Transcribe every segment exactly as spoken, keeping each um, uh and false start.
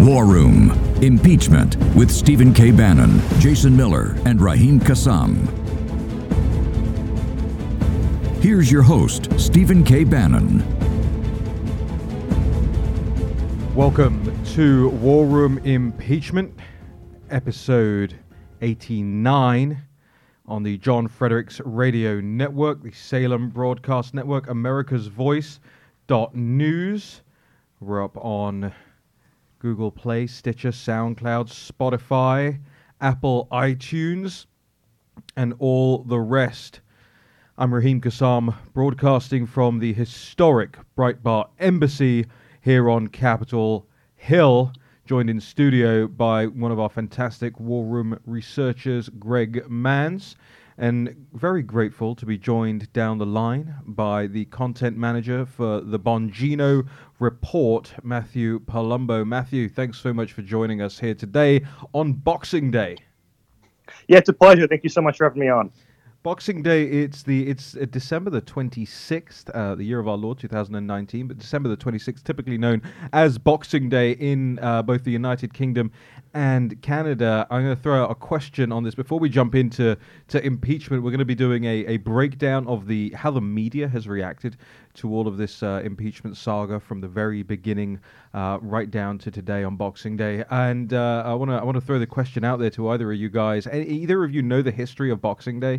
War Room, Impeachment with Stephen K. Bannon, Jason Miller, and Raheem Kassam. Here's your host, Stephen K. Bannon. Welcome to War Room Impeachment, episode eighty-nine on the John Fredericks Radio Network, the Salem Broadcast Network, America's Voice dot news. We're up on Google Play, Stitcher, SoundCloud, Spotify, Apple iTunes, and all the rest. I'm Raheem Kassam, broadcasting from the historic Breitbart Embassy here on Capitol Hill, joined in studio by one of our fantastic War Room researchers, Greg Manns, and very grateful to be joined down the line by the content manager for the Bongino Report, Matthew Palumbo. Matthew, thanks so much for joining us here today on Boxing Day. Yeah, it's a pleasure. Thank you so much for having me on. Boxing Day, it's the it's uh, December the twenty-sixth, uh, the year of our Lord, two thousand nineteen, but December the twenty-sixth, typically known as Boxing Day in uh, both the United Kingdom and Canada. I'm going to throw out a question on this. Before we jump into to impeachment, we're going to be doing a, a breakdown of the how the media has reacted to all of this uh, impeachment saga from the very beginning uh, right down to today on Boxing Day. And uh, I want to I want to throw the question out there to either of you guys. Either of you know the history of Boxing Day?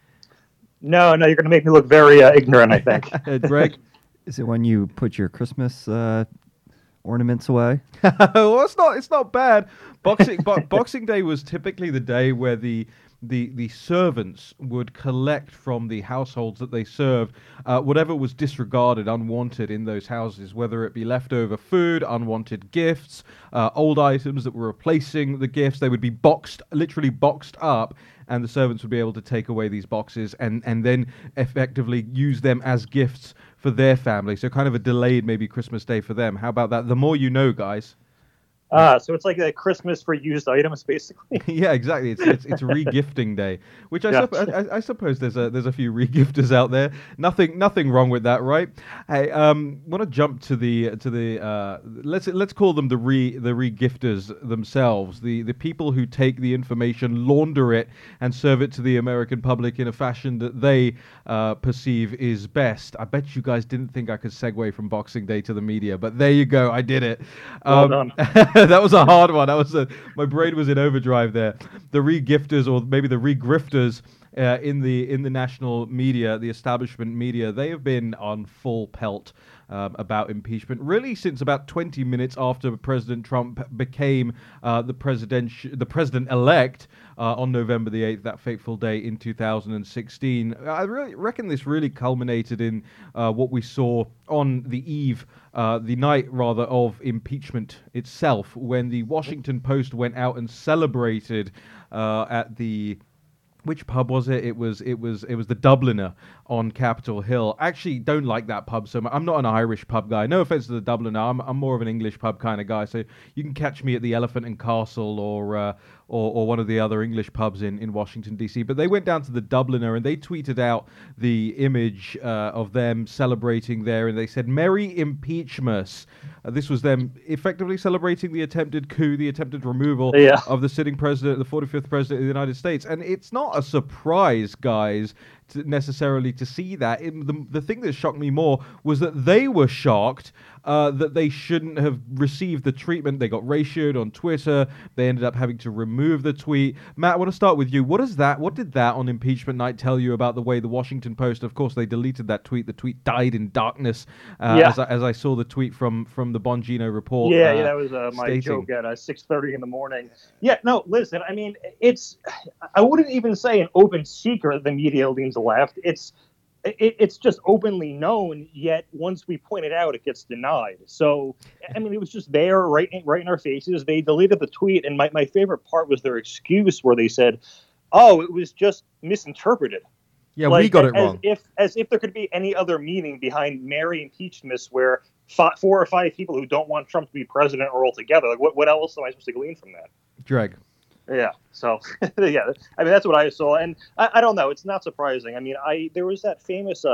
No, no, you're going to make me look very uh, ignorant, I think. Greg? Is it when you put your Christmas uh, ornaments away? Well, it's not. It's not bad. Boxing bo- Boxing Day was typically the day where the the the servants would collect from the households that they served uh, whatever was disregarded, unwanted in those houses, whether it be leftover food, unwanted gifts, uh, old items that were replacing the gifts. They would be boxed, literally boxed up, and the servants would be able to take away these boxes and, and then effectively use them as gifts for their family. So kind of a delayed maybe Christmas Day for them. How about that? The more you know, guys. Ah, so it's like a Christmas for used items, basically. Yeah, exactly. It's it's, it's re-gifting day, which I, Yeah. supp- I I suppose there's a there's a few re-gifters out there. Nothing nothing wrong with that, right? Hey, um, want to jump to the to the uh, let's let's call them the re the re-gifters themselves, the the people who take the information, launder it, and serve it to the American public in a fashion that they uh, perceive is best. I bet you guys didn't think I could segue from Boxing Day to the media, but there you go, I did it. Well Um, done. That was a hard one. That was a, my brain was in overdrive there. The re-gifters, or maybe the re-grifters uh, in the in the national media, the establishment media, they have been on full pelt um, about impeachment, really since about twenty minutes after President Trump became uh, the president the president-elect uh, on November the eighth, that fateful day in two thousand sixteen. I really reckon this really culminated in uh, what we saw on the eve Uh, the night, rather, of impeachment itself, when the Washington Post went out and celebrated uh, at the which pub was it? It was it was it was the Dubliner on Capitol Hill. Actually, don't like that pub so much. I'm not an Irish pub guy. No offense to the Dubliner. I'm I'm more of an English pub kind of guy. So you can catch me at the Elephant and Castle or uh, or, or one of the other English pubs in, in Washington D C. But they went down to the Dubliner and they tweeted out the image uh, of them celebrating there, and they said "Merry Impeachmas." Uh, this was them effectively celebrating the attempted coup, the attempted removal Yeah. of the sitting president, the forty-fifth president of the United States. And it's not a surprise, guys, to necessarily to see that. It, the, the thing that shocked me more was that they were shocked uh, that they shouldn't have received the treatment. They got ratioed on Twitter. They ended up having to remove the tweet. Matt, I want to start with you. What is that? What did that on impeachment night tell you about the way the Washington Post, of course, they deleted that tweet. The tweet died in darkness uh, Yeah. as, I, as I saw the tweet from, from the Bongino Report. Yeah, uh, yeah, that was uh, my stating. joke at uh, six thirty in the morning. Yeah, no, listen, I mean, it's, I wouldn't even say an open secret the media leans left. It's, it, it's just openly known, yet once we point it out, it gets denied. So, I mean, it was just there right in, right in our faces. They deleted the tweet, and my, my favorite part was their excuse where they said, oh, it was just misinterpreted. Yeah, like, we got it as wrong. If, as if there could be any other meaning behind Merry Impeachmas where five, four or five people who don't want Trump to be president are all together. Like, what, what else am I supposed to glean from that? Dreg. Yeah. So, yeah, I mean, that's what I saw. And I, I don't know. It's not surprising. I mean, I there was that famous uh,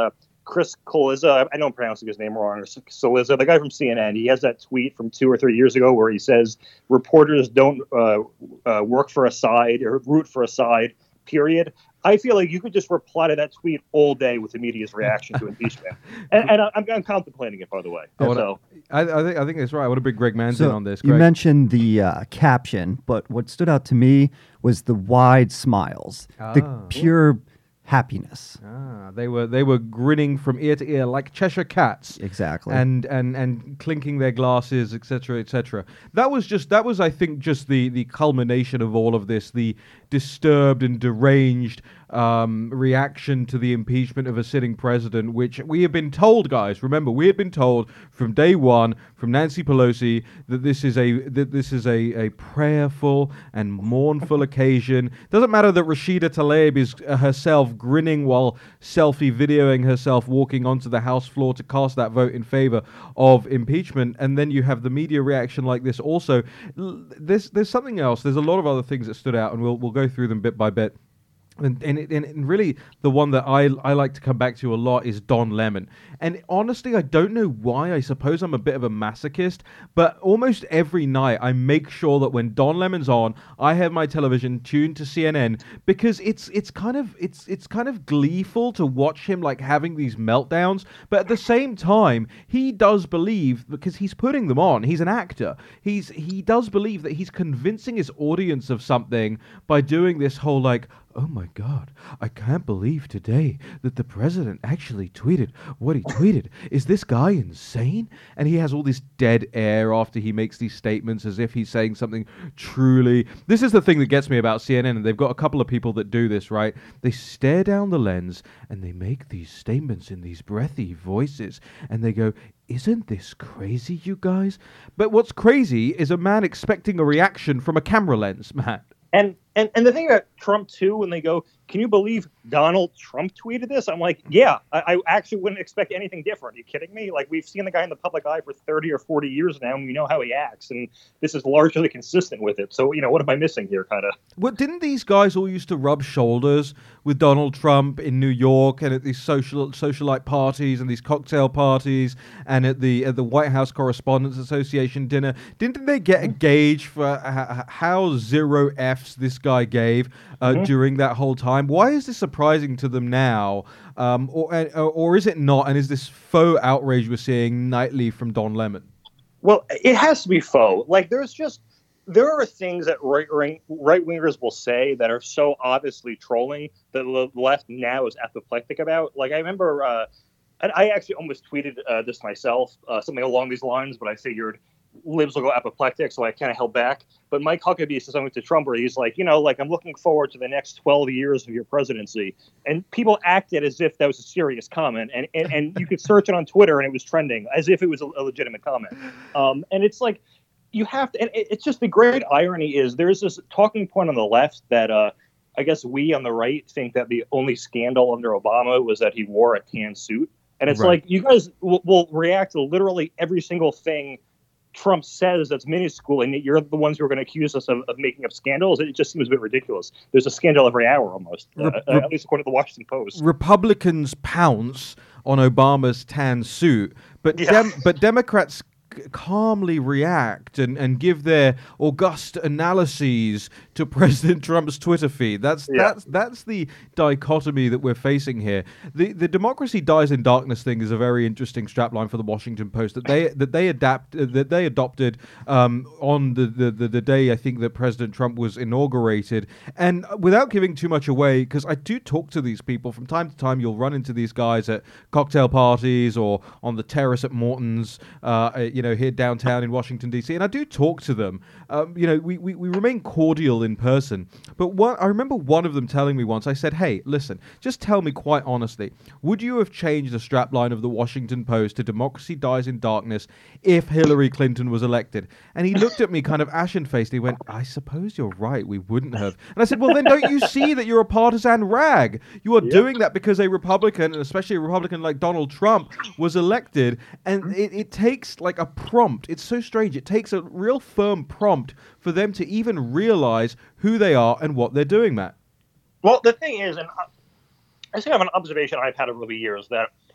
Chris Cillizza, I know I'm pronouncing his name wrong, or Cillizza, the guy from C N N, he has that tweet from two or three years ago where he says reporters don't uh, uh, work for a side or root for a side, period. I feel like you could just reply to that tweet all day with the media's reaction to impeachment, and, and I'm, I'm contemplating it, by the way. I, wanna, so, I, I think I think that's right. I want to bring Greg Manzin So on this. you Greg. mentioned the uh, caption, but what stood out to me was the wide smiles, the Ah. pure happiness. Ah, they were they were grinning from ear to ear like Cheshire cats. Exactly. And and and clinking their glasses, et cetera, et cetera. That was just that was, I think, just the the culmination of all of this, the disturbed and deranged um, reaction to the impeachment of a sitting president, which we have been told, guys. Remember, we had been told from day one from Nancy Pelosi that this is a that this is a, a prayerful and mournful occasion. Doesn't matter that Rashida Tlaib is uh, herself grinning while selfie videoing herself walking onto the House floor to cast that vote in favor of impeachment, and then you have the media reaction like this. Also, L- there's there's something else. There's a lot of other things that stood out, and we'll we'll go through them bit by bit. And, and, it, and really, the one that I, I like to come back to a lot is Don Lemon. And honestly, I don't know why. I suppose I'm a bit of a masochist, but almost every night I make sure that when Don Lemon's on, I have my television tuned to C N N, because it's it's kind of it's it's kind of gleeful to watch him like having these meltdowns. But at the same time, he does believe, because he's putting them on. He's an actor. He's he does believe that he's convincing his audience of something by doing this whole like, oh my God, I can't believe today that the president actually tweeted what he tweeted. Is this guy insane? And he has all this dead air after he makes these statements as if he's saying something truly. This is the thing that gets me about C N N, and they've got a couple of people that do this, right? They stare down the lens and they make these statements in these breathy voices, and they go, isn't this crazy, you guys? But what's crazy is a man expecting a reaction from a camera lens, Matt. And, and and the thing about Trump, too, when they go, can you believe Donald Trump tweeted this? I'm like, yeah, I, I actually wouldn't expect anything different. Are you kidding me? Like, we've seen the guy in the public eye for thirty or forty years now, and we know how he acts. And this is largely consistent with it. So, you know, what am I missing here, kind of? Well, didn't these guys all used to rub shoulders with Donald Trump in New York and at these social socialite parties and these cocktail parties and at the at the White House Correspondents Association dinner? Didn't they get a gauge for h- how zero Fs this guy gave uh, mm-hmm. during that whole time? Why is this surprising to them now? Um, or, uh, or is it not? And is this faux outrage we're seeing nightly from Don Lemon? Well, it has to be faux. Like, there's just, there are things that right right wingers will say that are so obviously trolling that the left now is apoplectic about. Like, I remember, uh, and I actually almost tweeted uh, this myself, uh, something along these lines, but I figured libs will go apoplectic, so I kind of held back. But Mike Huckabee said something to Trump where he's like, you know, like, I'm looking forward to the next twelve years of your presidency. And people acted as if that was a serious comment. And and, and you could search it on Twitter and it was trending as if it was a, a legitimate comment. Um, and it's like, you have to, and it, it's just the great irony is there's this talking point on the left that uh, I guess we on the right think that the only scandal under Obama was that he wore a tan suit. And it's right. like, you guys will, will react to literally every single thing Trump says that's minuscule, and you're the ones who are going to accuse us of, of making up scandals. It just seems a bit ridiculous. There's a scandal every hour almost, uh, Re- uh, at least according to the Washington Post. Republicans pounce on Obama's tan suit, but yeah. dem- but Democrats c- calmly react and, and give their august analyses to President Trump's Twitter feed. That's yeah. that's that's the dichotomy that we're facing here. The the democracy dies in darkness thing is a very interesting strapline for the Washington Post that they that they adapt uh, that they adopted um, on the, the, the, the day I think that President Trump was inaugurated. And without giving too much away, because I do talk to these people from time to time, you'll run into these guys at cocktail parties or on the terrace at Morton's, uh, you know, here downtown in Washington D C, and I do talk to them. Um, you know, we, we we remain cordial in person. But one, I remember one of them telling me once, I said, hey, listen, just tell me quite honestly, would you have changed the strapline of the Washington Post to democracy dies in darkness if Hillary Clinton was elected? And he looked at me kind of ashen-faced. He went, I suppose you're right, we wouldn't have. And I said, well, then don't you see that you're a partisan rag? You are yep. doing that because a Republican, and especially a Republican like Donald Trump, was elected. And it, it takes like a prompt. It's so strange. It takes a real firm prompt for them to even realize who they are and what they're doing, Matt. Well, the thing is, and I think I have an observation I've had over the years that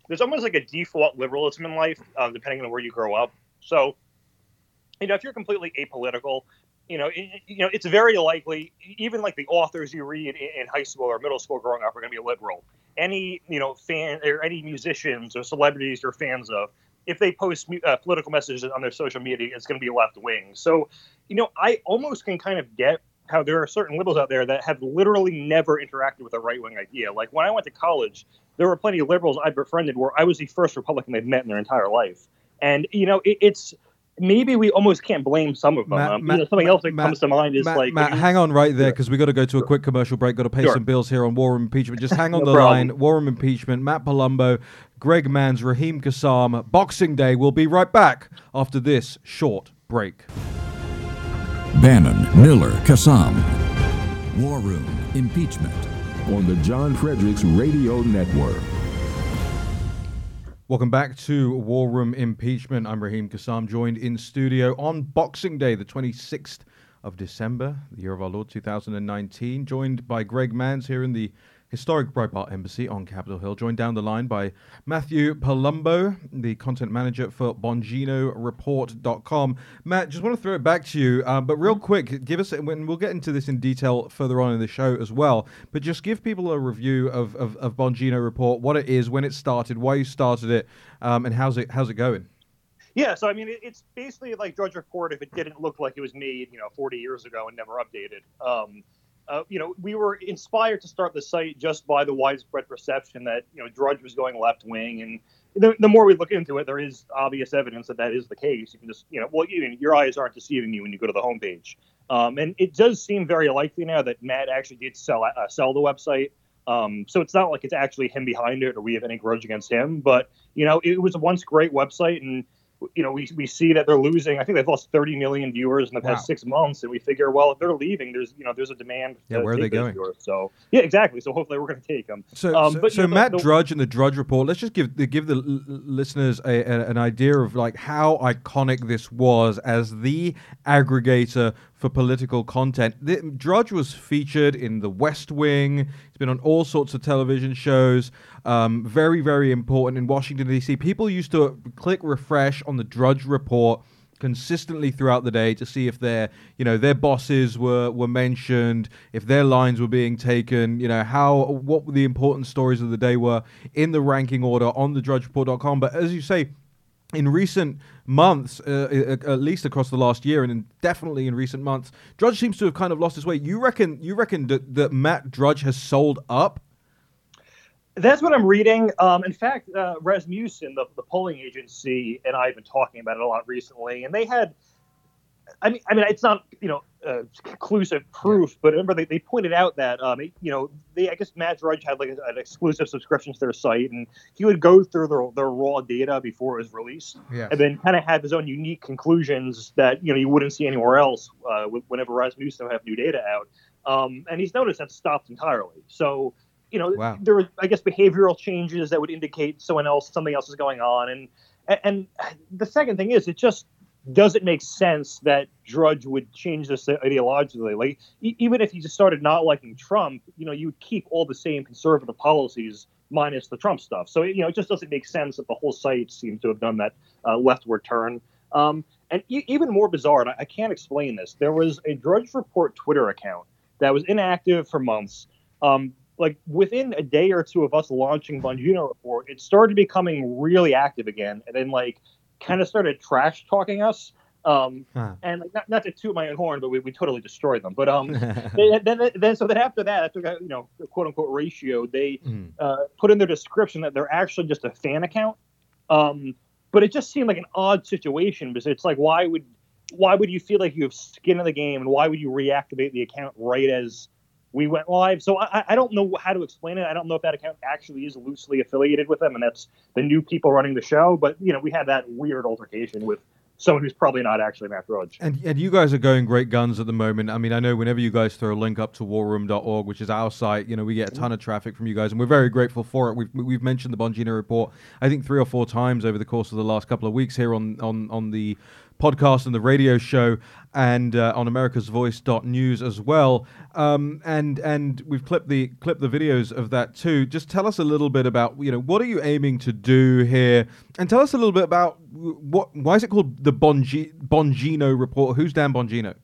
there's almost like a default liberalism in life, uh, depending on where you grow up. So, you know, if you're completely apolitical, you know, it, you know, it's very likely, even like the authors you read in, in high school or middle school growing up are going to be liberal. Any, you know, fan or any musicians or celebrities you're fans of, if they post uh, political messages on their social media, it's going to be left wing. So, you know, I almost can kind of get how there are certain liberals out there that have literally never interacted with a right wing idea. Like when I went to college, there were plenty of liberals I befriended where I was the first Republican they've met in their entire life. And, you know, it, it's, maybe we almost can't blame some of them. Matt, um, Matt, you know, something Matt, else that Matt, comes to mind is Matt, like... Matt, you, hang on right there, because we got to go to a quick commercial break. Got to pay Sure. some bills here on War Room Impeachment. Just hang on No the problem. line. War Room Impeachment, Matt Palumbo, Greg Manns, Raheem Kassam, Boxing Day. We'll be right back after this short break. Bannon, Miller, Kassam. War Room Impeachment. On the John Fredericks Radio Network. Welcome back to War Room Impeachment. I'm Raheem Kassam, joined in studio on Boxing Day, the twenty-sixth of December, the year of our Lord two thousand nineteen, joined by Greg Manns here in the historic Breitbart Embassy on Capitol Hill, joined down the line by Matthew Palumbo, the content manager for Bongino Report dot com. Matt, just want to throw it back to you, uh, but real quick, give us, and we'll get into this in detail further on in the show as well, but just give people a review of, of, of Bongino Report, what it is, when it started, why you started it, um, and how's it how's it going? Yeah, so I mean, it, it's basically like Drudge Report if it didn't look like it was made, you know, forty years ago and never updated. Um, Uh, you know, we were inspired to start the site just by the widespread perception that, you know, Drudge was going left wing. And the, the more we look into it, there is obvious evidence that that is the case. You can just, you know, well, even your eyes aren't deceiving you when you go to the homepage. Um, and it does seem very likely now that Matt actually did sell uh, sell the website. Um, so it's not like it's actually him behind it or we have any grudge against him. But, you know, it was a once great website. And you know, we we see that they're losing. I think they've lost thirty million viewers in the past wow. six months, and we figure, well, if they're leaving, there's you know, there's a demand. Yeah, where are they going? Viewers. So yeah, exactly. So hopefully we're going to take them. So, um, so, but, so you know, Matt the, the, Drudge and the Drudge Report. Let's just give the, give the l- listeners a, a, an idea of like how iconic this was as the aggregator for political content. The, Drudge was featured in The West Wing. He's been on all sorts of television shows. Um, very, very important in Washington, D C. People used to click refresh on the Drudge Report consistently throughout the day to see if their, you know, their bosses were, were mentioned, if their lines were being taken, you know, how, what the important stories of the day were in the ranking order on the drudge report dot com. But as you say, in recent months, uh, at least across the last year, and in definitely in recent months, Drudge seems to have kind of lost his way. You reckon? You reckon that, that Matt Drudge has sold up? That's what I'm reading. Um, in fact, uh, Rasmussen, the, the polling agency, and I have been talking about it a lot recently, and they had. I mean, I mean, it's not you know uh, conclusive proof, yeah. but remember they, they pointed out that um, you know they I guess Matt Drudge had like a, an exclusive subscription to their site, and he would go through their, their raw data before it was released, yes. and then kind of have his own unique conclusions that you know you wouldn't see anywhere else uh, whenever Rasmussen would have new data out. Um, and he's noticed that stopped entirely. So you know wow. there were I guess behavioral changes that would indicate someone else something else is going on, and and the second thing is it just. Does it make sense that Drudge would change this ideologically? Like, e- even if he just started not liking Trump, you know, you would keep all the same conservative policies minus the Trump stuff. So, you know, it just doesn't make sense that the whole site seems to have done that uh, leftward turn. Um, and e- even more bizarre, and I-, I can't explain this, there was a Drudge Report Twitter account that was inactive for months. Um, like, within a day or two of us launching Bongino Report, it started becoming really active again. And then, like, kind of started trash talking us, um, huh. and like, not, not to toot my own horn, but we, we totally destroyed them. But um, then, then then so then after that, after that, you know, quote unquote ratio, they mm. uh, put in their description that they're actually just a fan account. Um, but it just seemed like an odd situation because it's like, why would why would you feel like you have skin in the game, and why would you reactivate the account right as we went live? So I, I don't know how to explain it. I don't know if that account actually is loosely affiliated with them, and that's the new people running the show. But, you know, we had that weird altercation with someone who's probably not actually Matt Drudge. And, and you guys are going great guns at the moment. I mean, I know whenever you guys throw a link up to war room dot org, which is our site, you know, we get a ton of traffic from you guys, and we're very grateful for it. We've we've mentioned the Bongino Report, I think, three or four times over the course of the last couple of weeks here on, on, on the podcast and the radio show, and uh, on americas voice dot news as well. Um, and and we've clipped the clipped the videos of that too. Just tell us a little bit about, you know, what are you aiming to do here, and tell us a little bit about what why is it called the Bongi- Bongino Report? Who's Dan Bongino?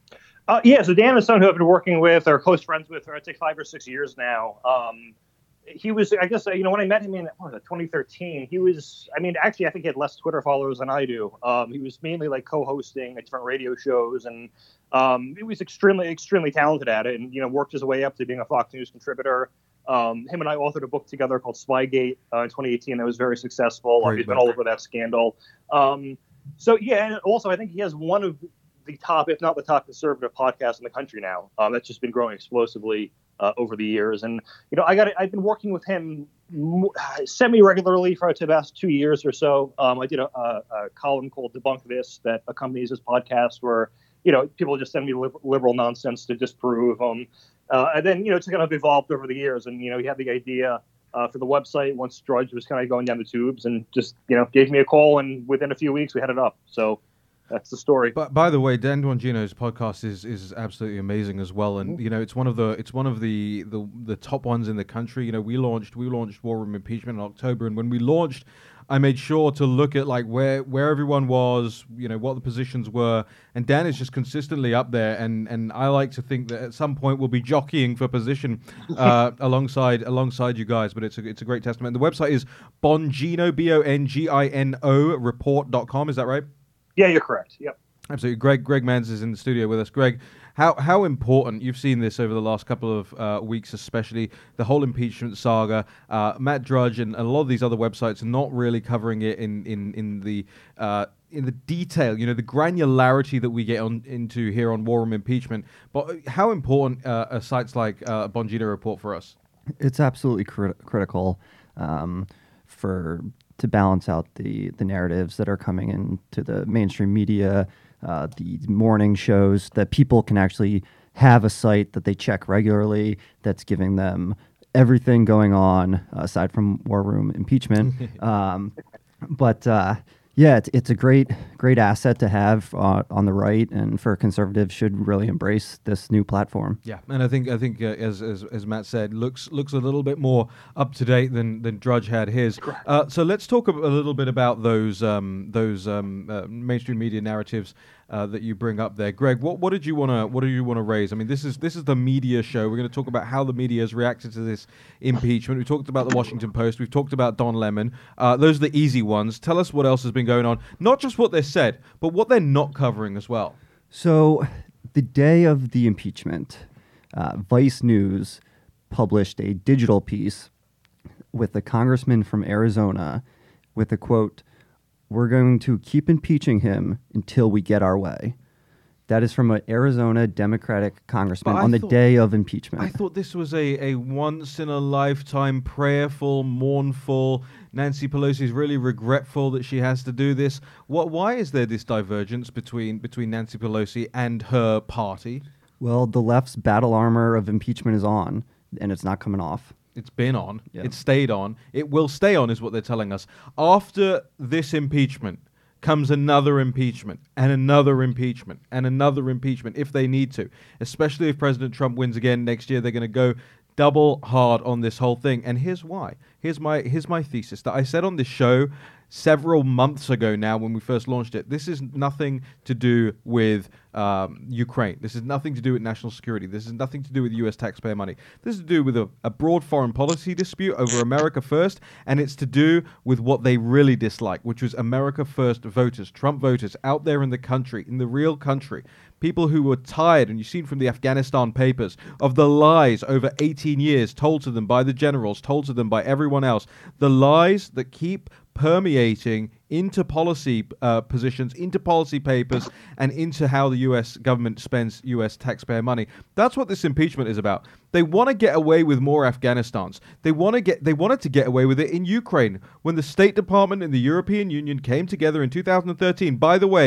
Uh, yeah, so Dan is someone who I've been working with or close friends with for I'd say five or six years now. Um, he was, I guess, you know, when I met him in what was it, twenty thirteen, he was, I mean, actually, I think he had less Twitter followers than I do. Um, he was mainly like co-hosting at different radio shows, and um, he was extremely, extremely talented at it, and, you know, worked his way up to being a Fox News contributor. Um, him and I authored a book together called Spygate uh, in twenty eighteen that was very successful. Great He's book. been all over that scandal. Um, so, yeah, and also I think he has one of the top, if not the top conservative podcast in the country now. Um, that's just been growing explosively uh, over the years. And, you know, I got I've been working with him semi-regularly for the past two years or so. Um, I did a, a, a column called Debunk This that accompanies his podcast where, you know, people just send me liber- liberal nonsense to disprove. Um, uh, and then, you know, it's kind of evolved over the years. And, you know, he had the idea uh, for the website once Drudge was kind of going down the tubes, and just, you know, gave me a call. And within a few weeks, we had it up. So that's the story. But by the way, Dan Bongino's podcast is is absolutely amazing as well, and you know it's one of the it's one of the, the the top ones in the country. You know, we launched we launched War Room Impeachment in October, and when we launched, I made sure to look at like where where everyone was, you know, what the positions were, and Dan is just consistently up there, and and I like to think that at some point we'll be jockeying for position uh, alongside alongside you guys. But it's a it's a great testament. The website is Bongino B O N G I N O report dot com. Is that right? Yeah, you're correct. Yep. Absolutely. Greg Greg Mans is in the studio with us. Greg, how how important, you've seen this over the last couple of uh, weeks, especially the whole impeachment saga. Uh, Matt Drudge and a lot of these other websites are not really covering it in in in the uh, in the detail, you know, the granularity that we get on into here on War Room Impeachment. But how important uh, are sites like uh, Bongino Report for us? It's absolutely crit- critical um, for. to balance out the the narratives that are coming into the mainstream media, uh, the morning shows, that people can actually have a site that they check regularly that's giving them everything going on uh, aside from War Room Impeachment. um, but uh, yeah, it's, it's a great great asset to have uh, on the right, and for conservatives should really embrace this new platform. Yeah, and I think I think uh, as, as as Matt said, looks looks a little bit more up to date than than Drudge had his. Uh, so let's talk a, a little bit about those um, those um, uh, mainstream media narratives uh, that you bring up there, Greg. What what did you want to what do you want to raise? I mean, this is this is the media show. We're going to talk about how the media has reacted to this impeachment. We talked about the Washington Post. We've talked about Don Lemon. Uh, those are the easy ones. Tell us what else has been going on. Not just what they said, but what they're not covering as well. So, the day of the impeachment, uh, Vice News published a digital piece with a congressman from Arizona with a quote, "We're going to keep impeaching him until we get our way." That is from an Arizona Democratic congressman on the thought, day of impeachment. I thought this was a, a once-in-a-lifetime, prayerful, mournful. Nancy Pelosi is really regretful that she has to do this. What? Why is there this divergence between between Nancy Pelosi and her party? Well, the left's battle armor of impeachment is on, and it's not coming off. It's been on. Yeah. It stayed on. It will stay on, is what they're telling us. After this impeachment comes another impeachment and another impeachment and another impeachment if they need to, especially if President Trump wins again next year. They're going to go double hard on this whole thing. And here's why. Here's my here's my thesis that I said on this show several months ago now when we first launched it. This is nothing to do with um, Ukraine. This is nothing to do with national security. This is nothing to do with U S taxpayer money. This is to do with a, a broad foreign policy dispute over America First, and it's to do with what they really dislike, which was America First voters, Trump voters out there in the country, in the real country. People who were tired, and you've seen from the Afghanistan papers, of the lies over eighteen years told to them by the generals, told to them by everyone else. The lies that keep permeating into policy uh, positions, into policy papers, and into how the U S government spends U S taxpayer money. That's what this impeachment is about. They want to get away with more Afghanistans. They want to get. They wanted to get away with it in Ukraine when the State Department and the European Union came together in two thousand thirteen. By the way,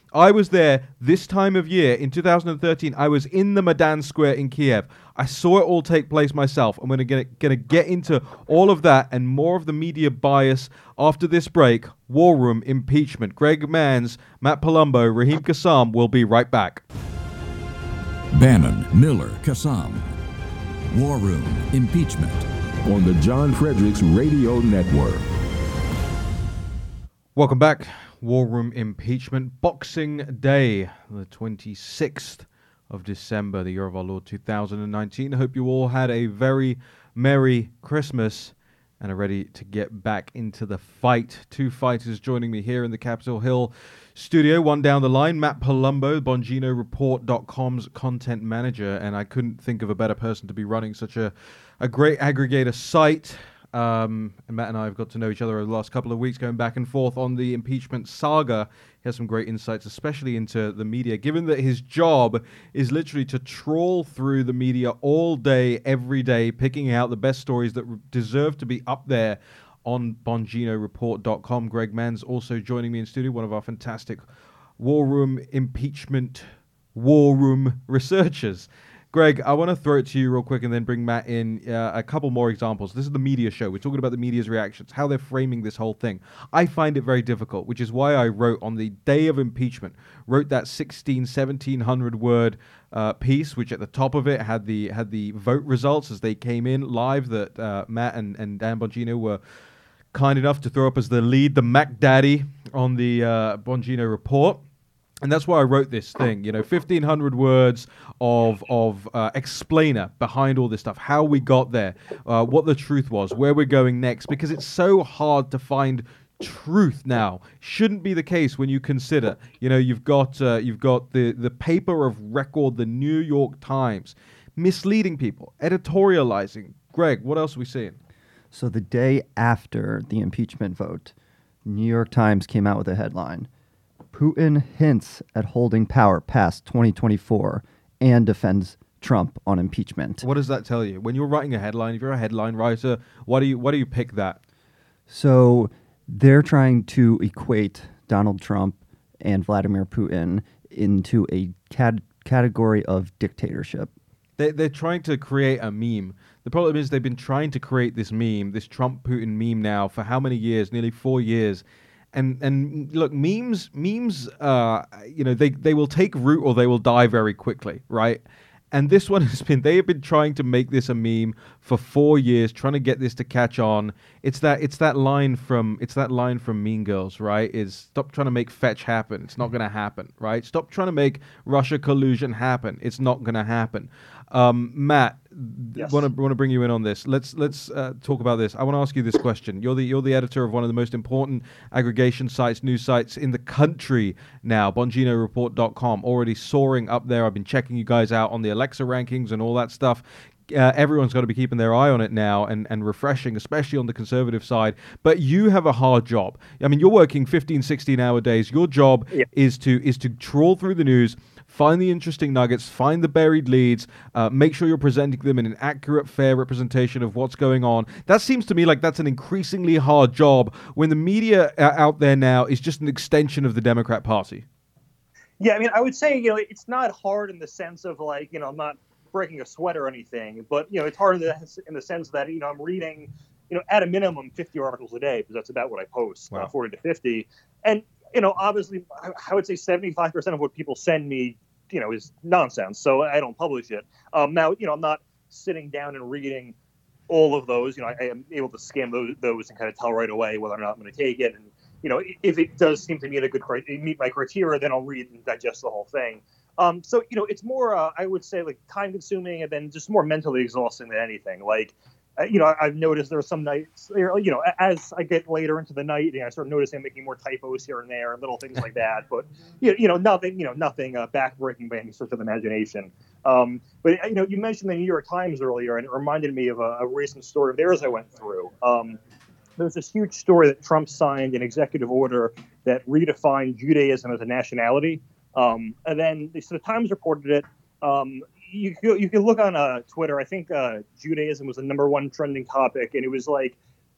I was there this time of year in two thousand thirteen. I was in the Maidan Square in Kiev. I saw it all take place myself. I'm going to get going to get into all of that and more of the media bias after this break. War Room Impeachment. Greg Manns, Matt Palumbo, Raheem Kassam will be right back. Bannon, Miller, Kassam. War Room Impeachment. On the John Fredericks Radio Network. Welcome back. War Room Impeachment. Boxing Day, the twenty-sixth of December, the year of our Lord two thousand nineteen. I hope you all had a very Merry Christmas and are ready to get back into the fight. Two fighters joining me here in the Capitol Hill studio. One down the line, Matt Palumbo, Bongino Report dot com's content manager, and I couldn't think of a better person to be running such a, a great aggregator site. Um, and Matt and I have got to know each other over the last couple of weeks, going back and forth on the impeachment saga. He has some great insights, especially into the media, given that his job is literally to trawl through the media all day, every day, picking out the best stories that r- deserve to be up there on Bongino Report dot com. Greg Manns also joining me in studio, one of our fantastic War Room Impeachment War Room researchers. Greg, I want to throw it to you real quick and then bring Matt in uh, a couple more examples. This is the media show. We're talking about the media's reactions, how they're framing this whole thing. I find it very difficult, which is why I wrote on the day of impeachment, wrote that sixteen, seventeen hundred word uh, piece, which at the top of it had the had the vote results as they came in live that uh, Matt and, and Dan Bongino were kind enough to throw up as the lead, the Mac Daddy on the uh, Bongino Report. And that's why I wrote this thing, you know, fifteen hundred words of of uh, explainer behind all this stuff, how we got there, uh, what the truth was, where we're going next, because it's so hard to find truth now. Shouldn't be the case when you consider, you know, you've got uh, you've got the, the paper of record, the New York Times, misleading people, editorializing. Greg, what else are we seeing? So the day after the impeachment vote, New York Times came out with a headline: Putin hints at holding power past twenty twenty-four and defends Trump on impeachment. What does that tell you? When you're writing a headline, if you're a headline writer, why do you why do you pick that? So they're trying to equate Donald Trump and Vladimir Putin into a cat- category of dictatorship. They, they're trying to create a meme. The problem is they've been trying to create this meme, this Trump-Putin meme now for how many years? Nearly four years. And and look, memes, memes, uh, you know, they, they will take root or they will die very quickly, right? And this one has been, they have been trying to make this a meme for four years, trying to get this to catch on. It's that it's that line from it's that line from Mean Girls, right? Is stop trying to make fetch happen. It's not going to happen, right? Stop trying to make Russia collusion happen. It's not going to happen. Um, Matt, Yes. want to want to bring you in on this. Let's let's uh, talk about this. I want to ask you this question. You're the you're the editor of one of the most important aggregation sites, news sites in the country now, Bongino Report dot com, already soaring up there. I've been checking you guys out on the Alexa rankings and all that stuff. Uh, everyone's got to be keeping their eye on it now and, and refreshing, especially on the conservative side. But you have a hard job. I mean, you're working fifteen, sixteen hour days. Your job Yeah. is to is to trawl through the news, find the interesting nuggets, find the buried leads, uh, make sure you're presenting them in an accurate, fair representation of what's going on. That seems to me like that's an increasingly hard job when the media uh, out there now is just an extension of the Democrat Party. Yeah, I mean, I would say, you know, it's not hard in the sense of like, you know, I'm not breaking a sweat or anything, but, you know, it's hard in the, in the sense that, you know, I'm reading, you know, at a minimum fifty articles a day, because that's about what I post, Wow. uh, forty to fifty. And, you know, obviously, I, I would say seventy-five percent of what people send me, you know, is nonsense. So I don't publish it. Um, now, you know, I'm not sitting down and reading all of those. You know, I, I am able to skim those, those and kind of tell right away whether or not I'm going to take it. And, you know, if it does seem to meet a good meet my criteria, then I'll read and digest the whole thing. Um, so, you know, it's more, uh, I would say, like time consuming and then just more mentally exhausting than anything. Like, uh, you know, I've noticed there are some nights, you know, as I get later into the night, you know, I start noticing I'm making more typos here and there, little things like that. But, you know, you know nothing, you know, nothing uh, backbreaking by any sort of imagination. Um, but, you know, you mentioned the New York Times earlier, and it reminded me of a, a recent story of theirs I went through. Um, There's this huge story that Trump signed an executive order that redefined Judaism as a nationality. Um, and then so the Times reported it. Um, you, you can look on uh, Twitter. I think uh, Judaism was the number one trending topic. And it was like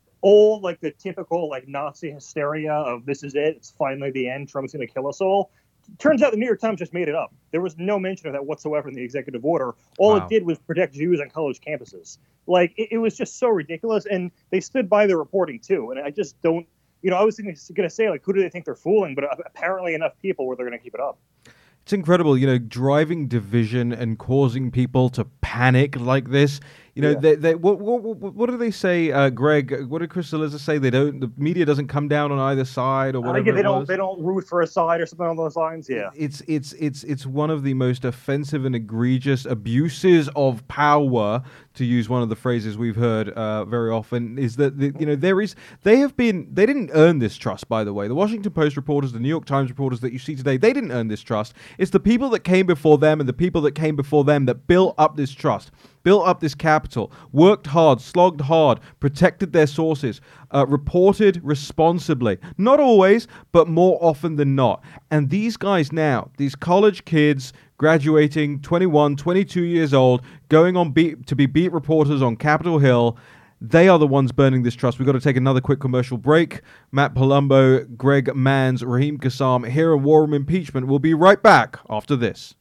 all like the typical like Nazi hysteria of this is it. It's finally the end. Trump's going to kill us all. turns out the New York Times just made it up. There was no mention of that whatsoever in the executive order. All Wow. it did was protect Jews on college campuses. Like, it, it was just so ridiculous, and they stood by their reporting, too. And I just don't, you know, I was going to say, like, who do they think they're fooling? But apparently enough people where they're going to keep it up. It's incredible, you know, driving division and causing people to panic like this. You know, Yeah. they, they, what, what, what, what do they say, uh, Greg? What did Chris Cillizza say? They don't. The media doesn't come down on either side, or Uh, whatever. yeah, they it don't was. they don't root for a side or something along those lines. Yeah. It's it's it's it's one of the most offensive and egregious abuses of power, to use one of the phrases we've heard uh, very often. Is that the, you know there is they have been they didn't earn this trust, by the way. The Washington Post reporters, the New York Times reporters that you see today, they didn't earn this trust. It's the people that came before them and the people that came before them that built up this trust, built up this capital, worked hard, slogged hard, protected their sources, uh, reported responsibly. Not always, but more often than not. And these guys now, these college kids graduating twenty-one, twenty-two years old, going on beat, to be beat reporters on Capitol Hill, they are the ones burning this trust. We've got to take another quick commercial break. Matt Palumbo, Greg Manns, Raheem Kassam here at War Room Impeachment. We'll be right back after this.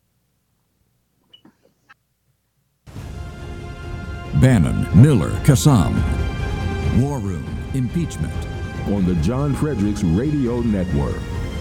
Bannon, Miller, Kassam. War Room Impeachment. On the John Fredericks Radio Network.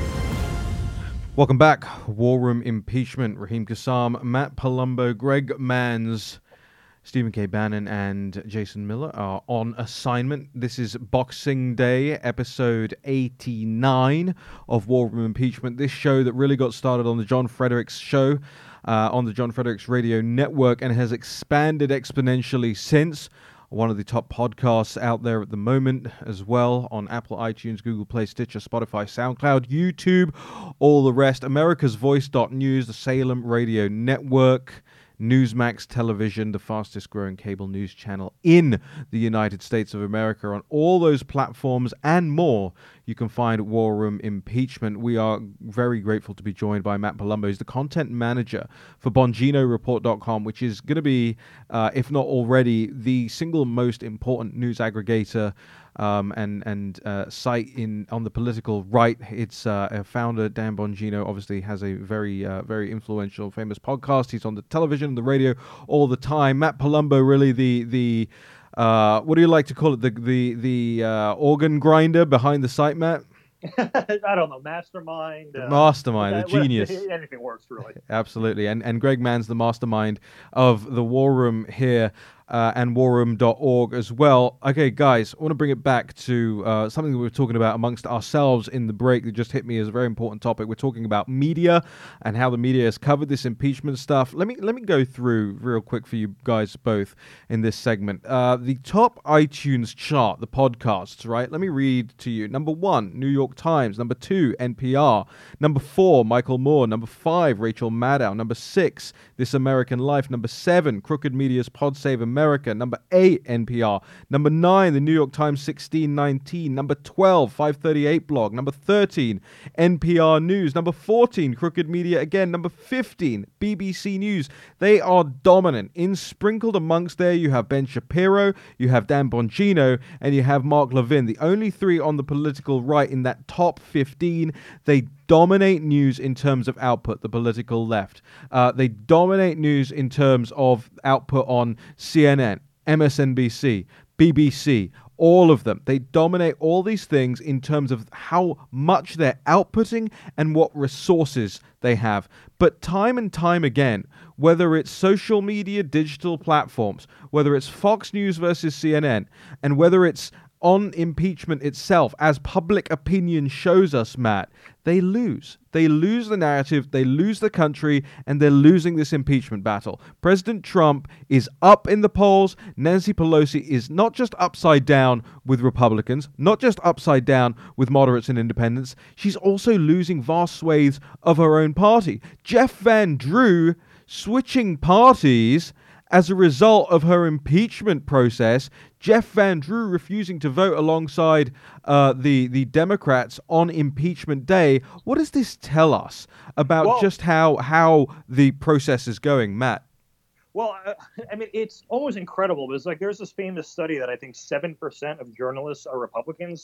Welcome back. War Room Impeachment. Raheem Kassam, Matt Palumbo, Greg Manns, Stephen K. Bannon, and Jason Miller are on assignment. This is Boxing Day, episode eighty-nine of War Room Impeachment. This show that really got started on the John Fredericks show, uh, on the John Fredericks Radio Network, and has expanded exponentially since. One of the top podcasts out there at the moment as well, on Apple, iTunes, Google Play, Stitcher, Spotify, SoundCloud, YouTube, all the rest. America's Voice dot news, the Salem Radio Network, Newsmax Television, the fastest growing cable news channel in the United States of America. On all those platforms and more, you can find War Room Impeachment. We are very grateful to be joined by Matt Palumbo. He's the content manager for Bongino Report dot com, which is going to be, uh, if not already, the single most important news aggregator um, and and uh, site in on the political right. Its uh, founder, Dan Bongino, obviously has a very, uh, very influential, famous podcast. He's on the television, the radio, all the time. Matt Palumbo, really the the uh, what do you like to call it? The the the uh, organ grinder behind the site, Matt. I don't know, mastermind. The uh, mastermind, the well, genius. Anything works, really. Absolutely. And and Greg Mann's the mastermind of the War Room here. Uh, and war room dot org as well. Okay, guys, I want to bring it back to uh, something that we were talking about amongst ourselves in the break that just hit me as a very important topic. We're talking about media and how the media has covered this impeachment stuff. Let me let me go through real quick for you guys both in this segment. Uh, the top iTunes chart, the podcasts, right? Let me read to you. Number one, New York Times. Number two, N P R. Number four, Michael Moore. Number five, Rachel Maddow. Number six, This American Life. Number seven, Crooked Media's Pod Save America. Number eight, N P R. Number nine, the New York Times sixteen nineteen. Number twelve, five thirty-eight blog. Number thirteen, N P R News. Number fourteen, Crooked Media again. Number fifteen, B B C News. They are dominant. In sprinkled amongst there, you have Ben Shapiro, you have Dan Bongino, and you have Mark Levin. The only three on the political right in that top fifteen. They dominate news in terms of output, the political left. Uh, they dominate news in terms of output on C N N, M S N B C, B B C, all of them. They dominate all these things in terms of how much they're outputting and what resources they have. But time and time again, whether it's social media, digital platforms, whether it's Fox News versus C N N, and whether it's on impeachment itself, as public opinion shows us, Matt, they lose. They lose the narrative, they lose the country, and they're losing this impeachment battle. President Trump is up in the polls. Nancy Pelosi is not just upside down with Republicans, not just upside down with moderates and independents. She's also losing vast swathes of her own party. Jeff Van Drew switching parties as a result of her impeachment process. Jeff Van Drew refusing to vote alongside uh, the, the Democrats on impeachment day. What does this tell us about well, just how how the process is going, Matt? Well, uh, I mean, it's almost incredible because, like, there's this famous study that I think seven percent of journalists are Republicans.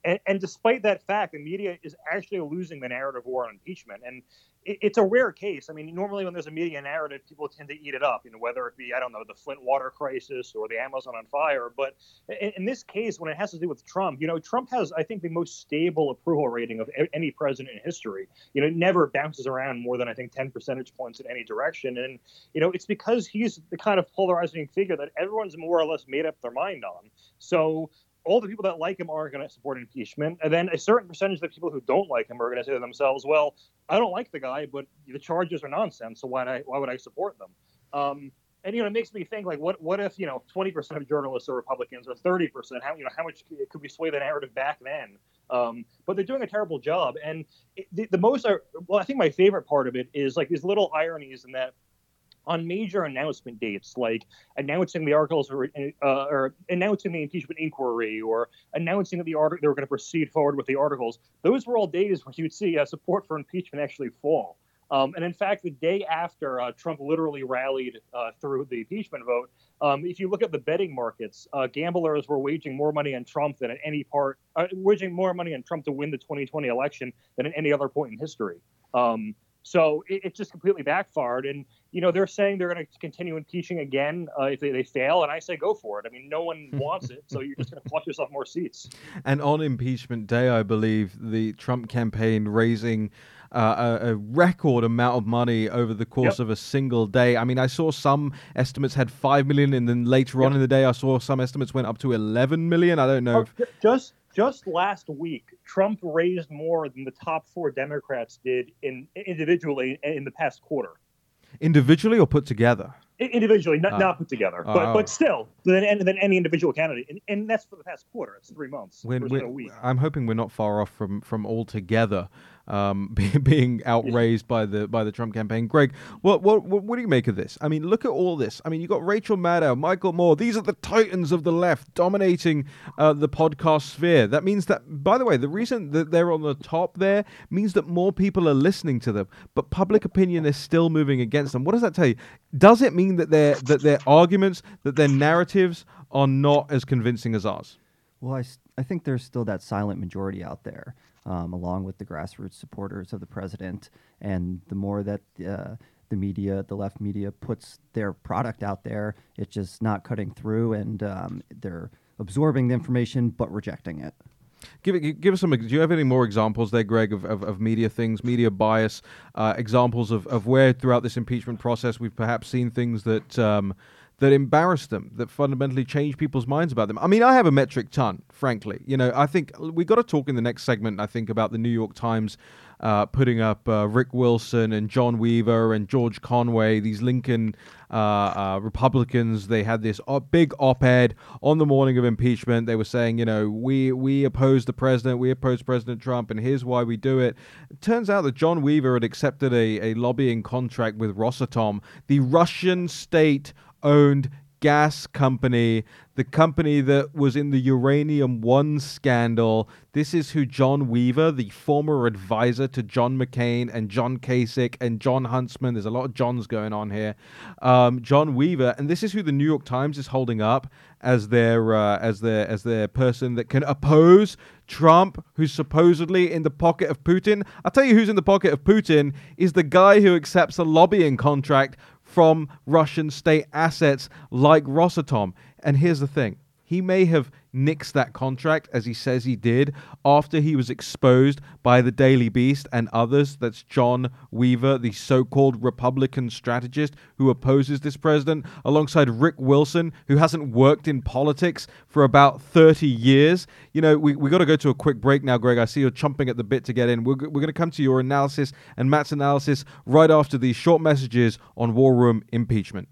And, and despite that fact, the media is actually losing the narrative war on impeachment. And it, it's a rare case. I mean, normally when there's a media narrative, people tend to eat it up, you know, whether it be, I don't know, the Flint water crisis or the Amazon on fire. But in, in this case, when it has to do with Trump, you know, Trump has, I think, the most stable approval rating of any president in history. You know, it never bounces around more than, I think, ten percentage points in any direction. And, you know, it's because he's the kind of polarizing figure that everyone's more or less made up their mind on. So all the people that like him are going to support impeachment. And then a certain percentage of the people who don't like him are going to say to themselves, well, I don't like the guy, but the charges are nonsense. So why, I, why would I support them? Um, and, you know, it makes me think, like, what what if, you know, twenty percent of journalists are Republicans or thirty percent? How, you know, how much could we sway the narrative back then? Um, but they're doing a terrible job. And it, the, the most, are, well, I think my favorite part of it is, like, these little ironies in that on major announcement dates, like announcing the articles or, uh, or announcing the impeachment inquiry or announcing that the art- they were going to proceed forward with the articles, those were all days when you'd see uh, support for impeachment actually fall. Um, and in fact, the day after uh, Trump literally rallied uh, through the impeachment vote, um, if you look at the betting markets, uh, gamblers were waging more money on Trump than at any part, uh, waging more money on Trump to win the twenty twenty election than at any other point in history. Um, So it, it just completely backfired. And, you know, they're saying they're going to continue impeaching again uh, if they, they fail. And I say go for it. I mean, no one wants it. So you're just going to flush yourself more seats. And on impeachment day, I believe the Trump campaign raising uh, a, a record amount of money over the course yep. of a single day. I mean, I saw some estimates had five million, and then later yep. on in the day, I saw some estimates went up to eleven million. I don't know. Oh, if... Just just last week, Trump raised more than the top four Democrats did in individually in the past quarter. Individually or put together? Individually, not, uh, not put together, but uh, but still, than, than any individual candidate, and, and that's for the past quarter. It's three months. When, when, a week. I'm hoping we're not far off from from altogether um, be, being outraised by the by the Trump campaign. Greg, what what what do you make of this? I mean, look at all this. I mean, you got Rachel Maddow, Michael Moore. These are the titans of the left dominating uh, the podcast sphere. That means that, by the way, the reason that they're on the top there means that more people are listening to them, but public opinion is still moving against them. What does that tell you? Does it mean that they're that their arguments, that their narratives are not as convincing as ours? Well, I, I think there's still that silent majority out there, um, along with the grassroots supporters of the president. And the more that uh, the media, the left media, puts their product out there, it's just not cutting through, and um, they're absorbing the information but rejecting it. Give it, give us some. Do you have any more examples there, Greg, of, of, of media things, media bias, uh, examples of, of where throughout this impeachment process we've perhaps seen things that um, that embarrass them, that fundamentally change people's minds about them? I mean, I have a metric ton, frankly. You know, I think we got to talk in the next segment, I think, about the New York Times uh, putting up uh, Rick Wilson and John Weaver and George Conway, these Lincoln uh, uh, Republicans. They had this op- big op-ed on the morning of impeachment. They were saying, you know, we we oppose the president, we oppose President Trump, and here's why we do it. It turns out that John Weaver had accepted a, a lobbying contract with Rosatom, the Russian state-owned gas company, the company that was in the Uranium One scandal. This is who John Weaver, the former advisor to John McCain and John Kasich and John Huntsman, there's a lot of Johns going on here, um, John Weaver, and this is who the New York Times is holding up as their uh, as their as their person that can oppose Trump, who's supposedly in the pocket of Putin. I'll tell you who's in the pocket of Putin is the guy who accepts a lobbying contract from Russian state assets like Rosatom. And here's the thing. He may have nixed that contract, as he says he did, after he was exposed by the Daily Beast and others. That's John Weaver, the so-called Republican strategist who opposes this president, alongside Rick Wilson, who hasn't worked in politics for about thirty years. You know, we we got to go to a quick break now, Greg. I see you're chomping at the bit to get in. We're, we're going to come to your analysis and Matt's analysis right after these short messages on War Room Impeachment.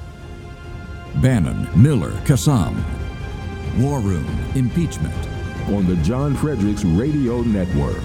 Bannon, Miller, Kassam. War Room Impeachment on the John Fredericks Radio Network.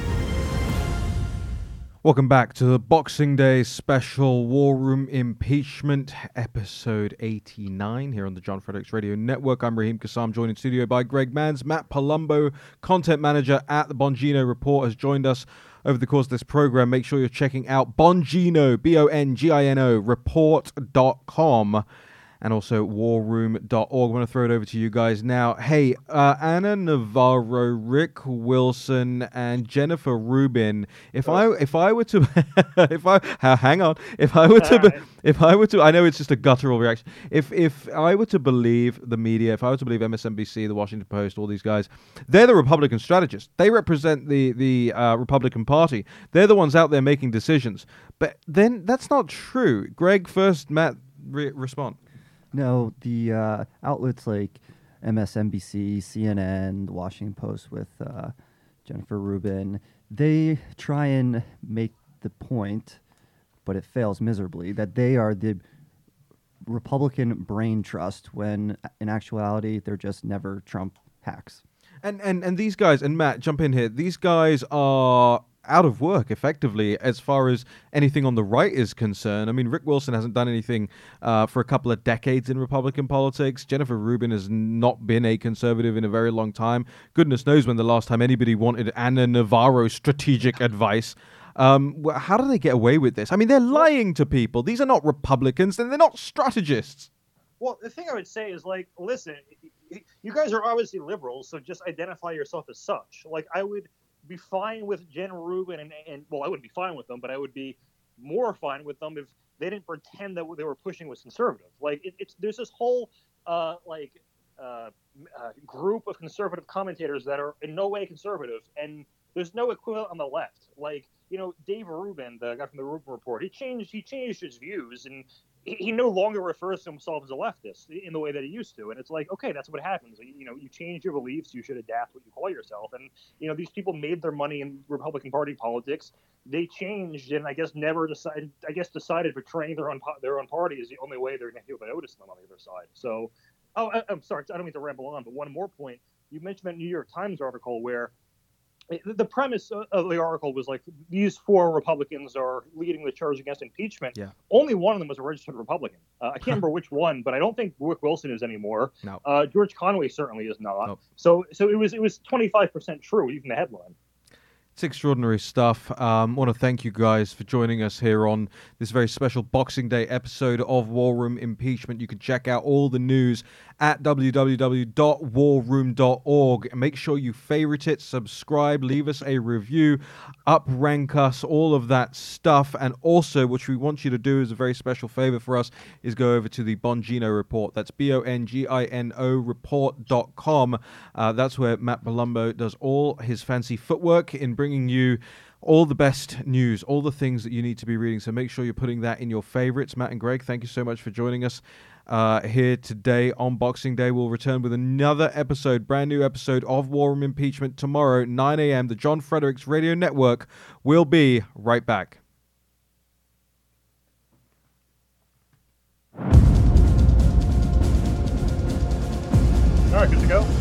Welcome back to the Boxing Day special War Room Impeachment, episode eighty-nine, here on the John Fredericks Radio Network. I'm Raheem Kassam, joined in studio by Greg Manns. Matt Palumbo, content manager at the Bongino Report, has joined us over the course of this program. Make sure you're checking out Bongino, B O N G I N O, report dot com. and also war room dot org. I'm going to throw it over to you guys now. Hey, uh, Ana Navarro, Rick Wilson, and Jennifer Rubin. If I if I were to if I hang on, if I were to be, if I were to, I know it's just a guttural reaction. If if I were to believe the media, if I were to believe M S N B C, the Washington Post, all these guys, they're the Republican strategists. They represent the the uh, Republican Party. They're the ones out there making decisions. But then that's not true. Greg first, Matt, re- respond. No, the uh, outlets like M S N B C, C N N, the Washington Post with uh, Jennifer Rubin, they try and make the point, but it fails miserably, that they are the Republican brain trust when in actuality they're just never Trump hacks. And and and these guys, and Matt, jump in here. These guys are out of work, effectively, as far as anything on the right is concerned. I mean, Rick Wilson hasn't done anything uh, for a couple of decades in Republican politics. Jennifer Rubin has not been a conservative in a very long time. Goodness knows when the last time anybody wanted Ana Navarro's strategic advice. Um, how do they get away with this? I mean, they're lying to people. These are not Republicans, and they're not strategists. Well, the thing I would say is, like, listen, you guys are obviously liberals, so just identify yourself as such. Like, I would be fine with Jen Rubin, and, and well, I wouldn't be fine with them, but I would be more fine with them if they didn't pretend that what they were pushing was conservative. Like, it, it's there's this whole, uh, like, uh, uh, group of conservative commentators that are in no way conservative, and there's no equivalent on the left. Like, you know, Dave Rubin, the guy from the Rubin Report, he changed he changed his views, and he, he no longer refers to himself as a leftist in the way that he used to. And it's like, okay, that's what happens. You know, you change your beliefs, you should adapt what you call yourself. And, you know, these people made their money in Republican Party politics. They changed and I guess never decided, I guess decided betraying their own, their own party is the only way they're going to feel the notice them on the other side. So, oh, I, I'm sorry, I don't mean to ramble on, but one more point. You mentioned that New York Times article where the premise of the article was like these four Republicans are leading the charge against impeachment. Yeah. Only one of them was a registered Republican. Uh, I can't remember which one, but I don't think Rick Wilson is anymore. No. Uh, George Conway certainly is not. Nope. So, so it was it was twenty-five percent true, even the headline. It's extraordinary stuff. I um, want to thank you guys for joining us here on this very special Boxing Day episode of War Room Impeachment. You can check out all the news at w w w dot war room dot org. Make sure you favorite it, subscribe, leave us a review, up-rank us, all of that stuff. And also, what we want you to do as a very special favor for us is go over to the Bongino Report. That's B O N G I N O report dot com. Uh, that's where Matt Palumbo does all his fancy footwork in bringing you all the best news, all the things that you need to be reading. So make sure you're putting that in your favorites. Matt and Greg, thank you so much for joining us uh, here today on Boxing Day. We'll return with another episode, brand new episode of War Room Impeachment tomorrow, nine a.m. The John Fredericks Radio Network. We'll be right back. All right, good to go.